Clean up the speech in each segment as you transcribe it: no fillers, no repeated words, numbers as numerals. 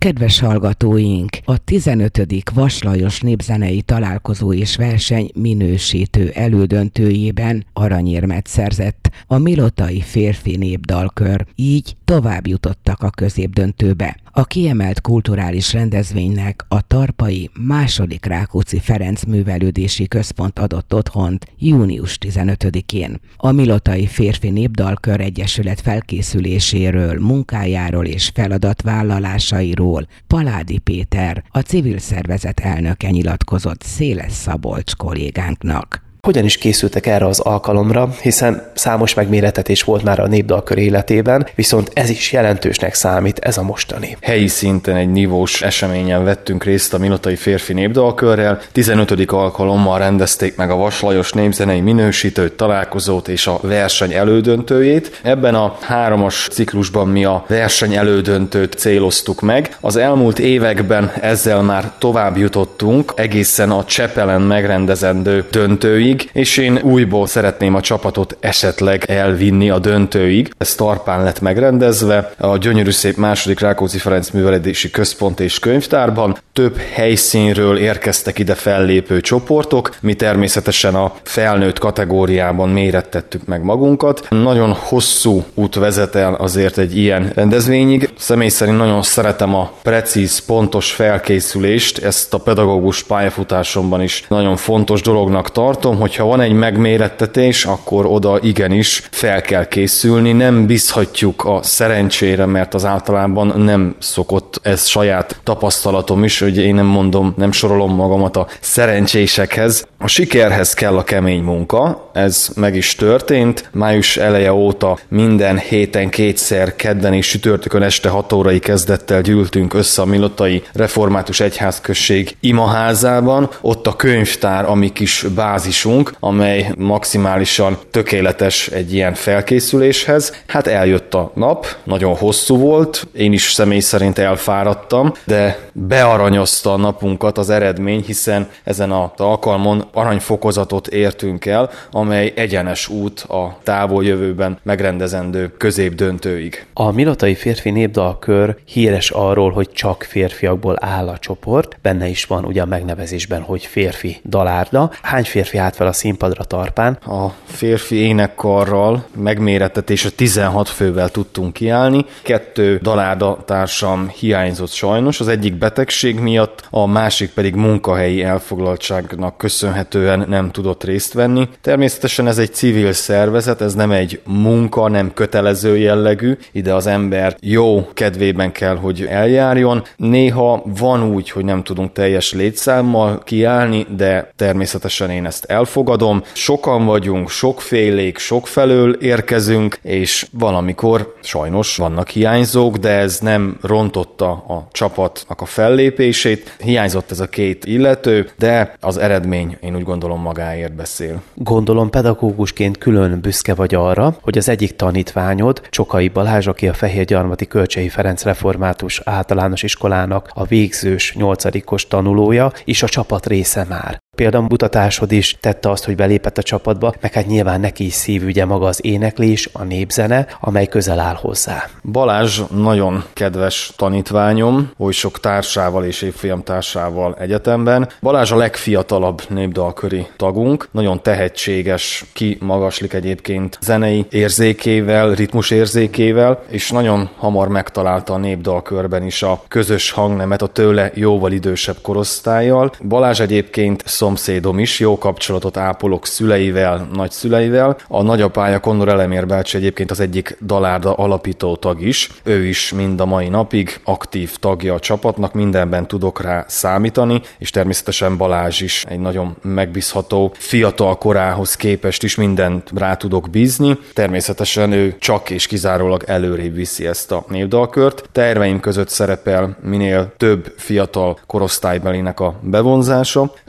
Kedves hallgatóink, a 15. Vas Lajos népzenei találkozó és verseny minősítő elődöntőjében aranyérmet szerzett a Milotai Férfi Népdalkör, így tovább jutottak a középdöntőbe. A kiemelt kulturális rendezvénynek a Tarpai II. Rákóczi Ferenc Művelődési Központ adott otthont június 15-én. A Milotai Férfi Népdalkör Egyesület felkészüléséről, munkájáról és feladatvállalásairól Paládi Péter, a civil szervezet elnöke nyilatkozott Széles Szabolcs kollégánknak. Hogyan is készültek erre az alkalomra, hiszen számos megmérettetés volt már a népdalkör életében, viszont ez is jelentősnek számít, ez a mostani. Helyi szinten egy nívós eseményen vettünk részt a Milotai Férfi Népdalkörrel. 15. alkalommal rendezték meg a Vas Lajos népzenei minősítő találkozót és a verseny elődöntőjét. Ebben a 3-as ciklusban mi a verseny elődöntőt céloztuk meg. Az elmúlt években ezzel már tovább jutottunk egészen a Csepelen megrendezendő döntőig, és én újból szeretném a csapatot esetleg elvinni a döntőig. Ez Tarpán lett megrendezve, a gyönyörű szép II. Rákóczi Ferenc Művelődési Központ és Könyvtárban. Több helyszínről érkeztek ide fellépő csoportok, mi természetesen a felnőtt kategóriában mérettettük meg magunkat. Nagyon hosszú út vezet el azért egy ilyen rendezvényig. Személy szerint nagyon szeretem a precíz, pontos felkészülést, ezt a pedagógus pályafutásomban is nagyon fontos dolognak tartom, hogyha van egy megmérettetés, akkor oda igenis fel kell készülni, nem bízhatjuk a szerencsére, mert az általában nem szokott, ez saját tapasztalatom is, hogy én nem sorolom magamat a szerencsésekhez. A sikerhez kell a kemény munka, ez meg is történt. Május eleje óta minden héten 2-szer, kedden és csütörtökön este 6 órai kezdettel gyűltünk össze a Milotai Református Egyházközség imaházában. Ott a könyvtár, a mi kis bázisunk, amely maximálisan tökéletes egy ilyen felkészüléshez. Hát eljött a nap, nagyon hosszú volt, én is személy szerint elfáradtam, de bearanyozta a napunkat az eredmény, hiszen ezen az alkalmon aranyfokozatot értünk el, amely egyenes út a távoljövőben megrendezendő középdöntőig. A Milotai Férfi Népdalkör híres arról, hogy csak férfiakból áll a csoport, benne is van ugye a megnevezésben, hogy férfi dalárda. Hány férfi állt fel a színpadra Tarpán? A férfi énekkarral megmérettetésre 16 fővel tudtunk kiállni. 2 dalárda társam hiányzott sajnos, az egyik betegség miatt, a másik pedig munkahelyi elfoglaltságnak köszönhetően nem tudott részt venni. Természetesen ez egy civil szervezet, ez nem egy munka, nem kötelező jellegű, ide az ember jó kedvében kell, hogy eljárjon. Néha van úgy, hogy nem tudunk teljes létszámmal kiállni, de természetesen én ezt elfogadom. Sokan vagyunk, sokfélék, sokfelől érkezünk, és valamikor sajnos vannak hiányzók, de ez nem rontotta a csapatnak a fellépését. Hiányzott ez a 2 illető, de az eredmény én úgy gondolom magáért beszél. Gondolom pedagógusként külön büszke vagy arra, hogy az egyik tanítványod, Csokai Balázs, aki a Fehérgyarmati Kölcsei Ferenc Református Általános Iskolának a végzős 8-os tanulója, és a csapat része már. Példamutatásod is tette azt, hogy belépett a csapatba, meg hát nyilván neki is szívügye maga az éneklés, a népzene, amely közel áll hozzá. Balázs nagyon kedves tanítványom, oly sok társával és évfolyam társával egyetemben. Balázs a legfiatalabb népdalköri tagunk, nagyon tehetséges, kimagaslik egyébként zenei érzékével, ritmus érzékével, és nagyon hamar megtalálta a népdalkörben is a közös hangnemet a tőle jóval idősebb korosztállyal. Balázs egyébként szomszédom is, jó kapcsolatot ápolok szüleivel, nagyszüleivel. A nagyapája Kondor Elemér bácsi egyébként az egyik dalárda alapító tag is. Ő is mind a mai napig aktív tagja a csapatnak, mindenben tudok rá számítani, és természetesen Balázs is egy nagyon megbízható, fiatal korához képest is mindent rá tudok bízni. Természetesen ő csak és kizárólag előrébb viszi ezt a népdalkört. Terveim között szerepel minél több fiatal korosztálybelinek a bevonzása. Ebbe a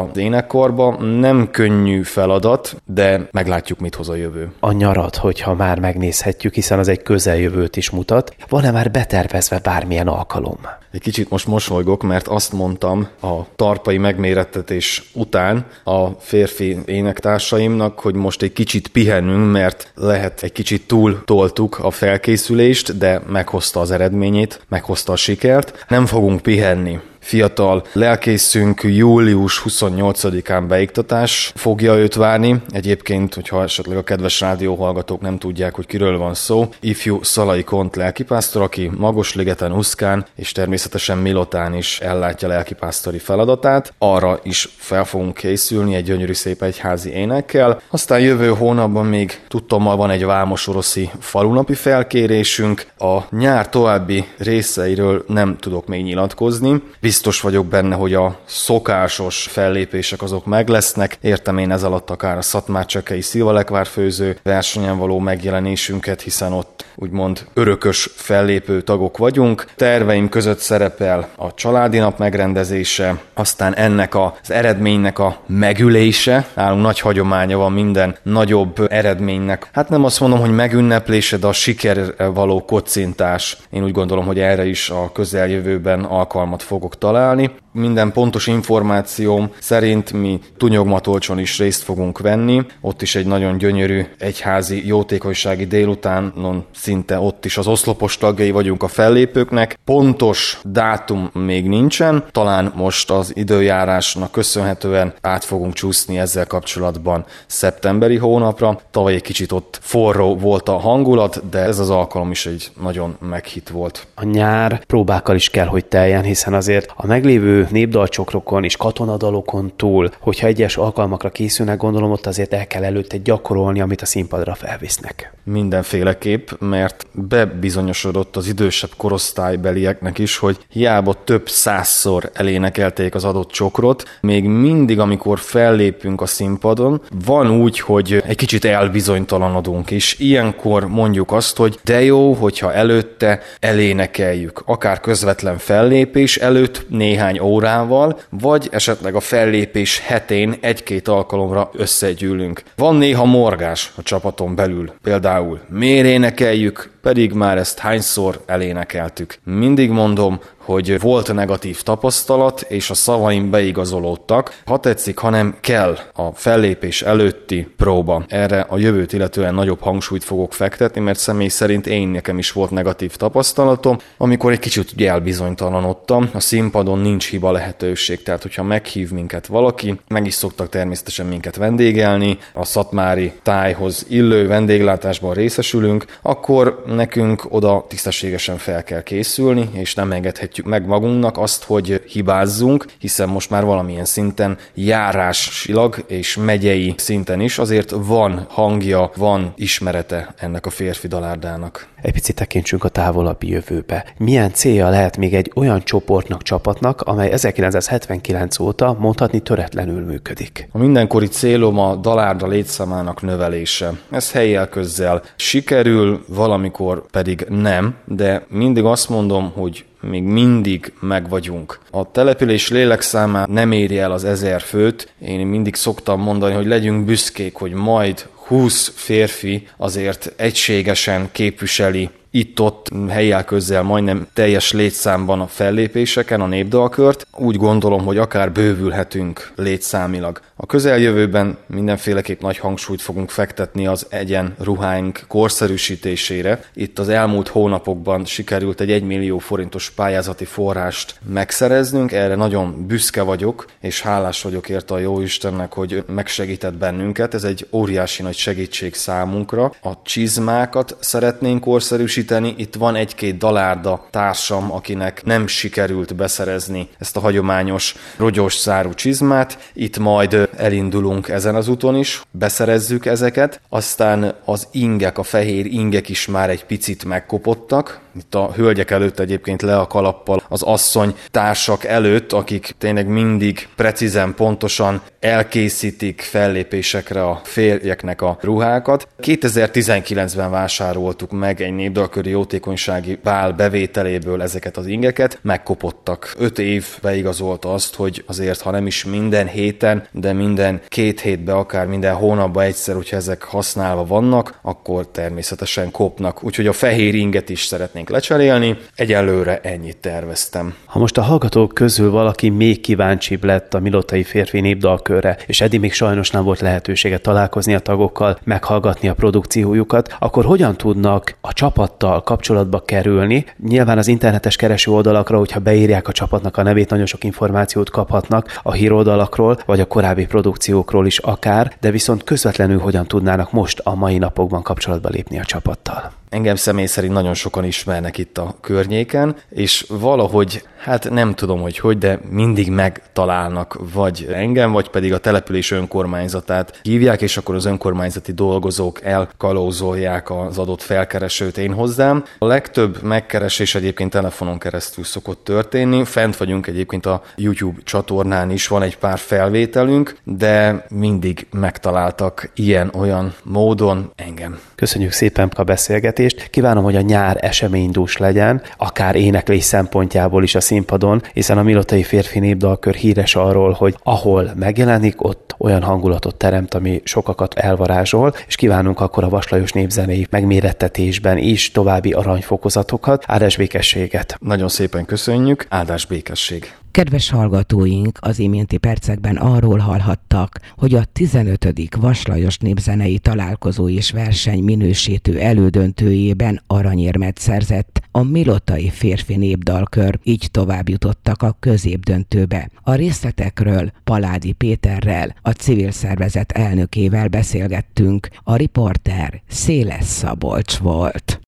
az énekkarba. Nem könnyű feladat, de meglátjuk, mit hoz a jövő. A nyarat, hogyha már megnézhetjük, hiszen az egy közeljövőt is mutat, van-e már betervezve bármilyen alkalom? Egy kicsit most mosolygok, mert azt mondtam a tarpai megmérettetés után a férfi énektársaimnak, hogy most egy kicsit pihennünk, mert lehet egy kicsit túl toltuk a felkészülést, de meghozta az eredményét, meghozta a sikert. Nem fogunk pihenni. Fiatal lelkészünk július 28-án beiktatás fogja őt várni. Egyébként, hogyha esetleg a kedves rádióhallgatók nem tudják, hogy kiről van szó, ifjú Szalai Kont lelkipásztor, aki Magosligeten, Uszkán és természetesen Milotán is ellátja lelkipásztori feladatát. Arra is fel fogunk készülni egy gyönyörű szép egyházi énekkel. Aztán jövő hónapban még tudtommal van egy vámosoroszi falunapi felkérésünk. A nyár további részeiről nem tudok még nyilatkozni. Biztos vagyok benne, hogy a szokásos fellépések azok meg lesznek. Értem én ez alatt akár a szatmárcsökei szilvalekvárfőző versenyen való megjelenésünket, hiszen ott úgymond örökös fellépő tagok vagyunk. Terveim között szerepel a családi nap megrendezése, aztán ennek az eredménynek a megülése. Nálunk nagy hagyománya van minden nagyobb eredménynek. Hát nem azt mondom, hogy megünneplése, de a sikerre való kocintás. Én úgy gondolom, hogy erre is a közeljövőben alkalmat fogok találni. Minden pontos információm szerint mi Tunyogmatolcson is részt fogunk venni. Ott is egy nagyon gyönyörű egyházi jótékonysági délutánon szinte ott is az oszlopos tagjai vagyunk a fellépőknek. Pontos dátum még nincsen. Talán most az időjárásnak köszönhetően át fogunk csúszni ezzel kapcsolatban szeptemberi hónapra. Tavaly egy kicsit ott forró volt a hangulat, de ez az alkalom is egy nagyon meghitt volt. A nyár próbákkal is kell, hogy teljen, hiszen azért a meglévő népdalcsokrokon és katonadalokon túl, hogyha egyes alkalmakra készülnek, gondolom ott azért el kell előtte gyakorolni, amit a színpadra felvisznek. Mindenféleképp, mert bebizonyosodott az idősebb korosztálybelieknek is, hogy hiába több százszor elénekelték az adott csokrot, még mindig, amikor fellépünk a színpadon, van úgy, hogy egy kicsit elbizonytalanodunk, és ilyenkor mondjuk azt, hogy de jó, hogyha előtte elénekeljük, akár közvetlen fellépés előtt néhány órával, vagy esetleg a fellépés hetén egy-két alkalomra összegyűlünk. Van néha morgás a csapaton belül, például miért énekeljük, pedig már ezt hányszor elénekeltük. Mindig mondom, hogy volt negatív tapasztalat, és a szavaim beigazolódtak. Ha tetszik, hanem kell a fellépés előtti próba. Erre a jövőt illetően nagyobb hangsúlyt fogok fektetni, mert személy szerint nekem is volt negatív tapasztalatom, amikor egy kicsit ugye elbizonytalanodtam. A színpadon nincs hiba lehetőség, tehát hogyha meghív minket valaki, meg is szoktak természetesen minket vendégelni, a szatmári tájhoz illő vendéglátásban részesülünk, akkor nekünk oda tisztességesen fel kell készülni, és nem engedhetjük meg magunknak azt, hogy hibázzunk, hiszen most már valamilyen szinten járásilag és megyei szinten is azért van hangja, van ismerete ennek a férfi dalárdának. Egy picit tekintsünk a távolabbi jövőbe. Milyen célja lehet még egy olyan csoportnak, csapatnak, amely 1979 óta mondhatni töretlenül működik? A mindenkori célom a dalárda létszámának növelése. Ez helyjel közzel sikerül, valamikor pedig nem, de mindig azt mondom, hogy még mindig megvagyunk. A település lélekszámá nem éri el az 1000 főt. Én mindig szoktam mondani, hogy legyünk büszkék, hogy majd 20 férfi azért egységesen képviseli itt-ott helyjel közzel majdnem teljes létszámban a fellépéseken a népdalkört. Úgy gondolom, hogy akár bővülhetünk létszámilag. A közeljövőben mindenféleképp nagy hangsúlyt fogunk fektetni az egyenruháink korszerűsítésére. Itt az elmúlt hónapokban sikerült egy 1 millió forintos pályázati forrást megszereznünk. Erre nagyon büszke vagyok, és hálás vagyok érte a Jóistennek, hogy megsegített bennünket. Ez egy óriási nagy segítség számunkra. A csizmákat szeretnénk korszerűsíteni. Itt van egy-két dalárda társam, akinek nem sikerült beszerezni ezt a hagyományos rogyos szárú csizmát. Itt majd elindulunk ezen az úton is, beszerezzük ezeket, aztán az ingek, a fehér ingek is már egy picit megkopottak. Itt a hölgyek előtt egyébként le a kalappal az asszony társak előtt, akik tényleg mindig precízen, pontosan elkészítik fellépésekre a férjeknek a ruhákat. 2019-ben vásároltuk meg egy népdalköri jótékonysági bál bevételéből ezeket az ingeket, megkopottak. 5 év beigazolta azt, hogy azért, ha nem is minden héten, de minden 2 hétben, akár minden hónapban egyszer, hogyha ezek használva vannak, akkor természetesen kopnak. Úgyhogy a fehér inget is szeretnénk lecserélni. Egyelőre ennyit terveztem. Ha most a hallgatók közül valaki még kíváncsibb lett a Milotai Férfi Népdalkörre, és eddig még sajnos nem volt lehetősége találkozni a tagokkal, meghallgatni a produkciójukat, akkor hogyan tudnak a csapattal kapcsolatba kerülni? Nyilván az internetes kereső oldalakra, hogyha beírják a csapatnak a nevét, nagyon sok információt kaphatnak a híroldalakról, vagy a korábbi produkciókról is akár, de viszont közvetlenül hogyan tudnának most a mai napokban kapcsolatba lépni a csapattal? Engem személy szerint nagyon sokan ismernek itt a környéken, és valahogy, hát nem tudom, hogy, de mindig megtalálnak vagy engem, vagy pedig a település önkormányzatát hívják, és akkor az önkormányzati dolgozók elkalózolják az adott felkeresőt én hozzám. A legtöbb megkeresés egyébként telefonon keresztül szokott történni. Fent vagyunk egyébként a YouTube csatornán is, van egy pár felvételünk, de mindig megtaláltak ilyen-olyan módon engem. Köszönjük szépen a beszélgetést. Kívánom, hogy a nyár eseménydús legyen, akár éneklés szempontjából is a színpadon, hiszen a Milotai Férfi Népdalkör híres arról, hogy ahol megjelenik, ott olyan hangulatot teremt, ami sokakat elvarázsol, és kívánunk akkor a Vas Lajos Népzenei megmérettetésben is további aranyfokozatokat, áldás békességet. Nagyon szépen köszönjük, áldás békesség. Kedves hallgatóink, az iménti percekben arról hallhattak, hogy a 15. Vas Lajos Népzenei Találkozó és Verseny minősítő elődöntőjében aranyérmet szerzett a Milotai Férfi Népdalkör, így tovább jutottak a középdöntőbe. A részletekről Paládi Péterrel, a civil szervezet elnökével beszélgettünk, a riporter Széles Szabolcs volt.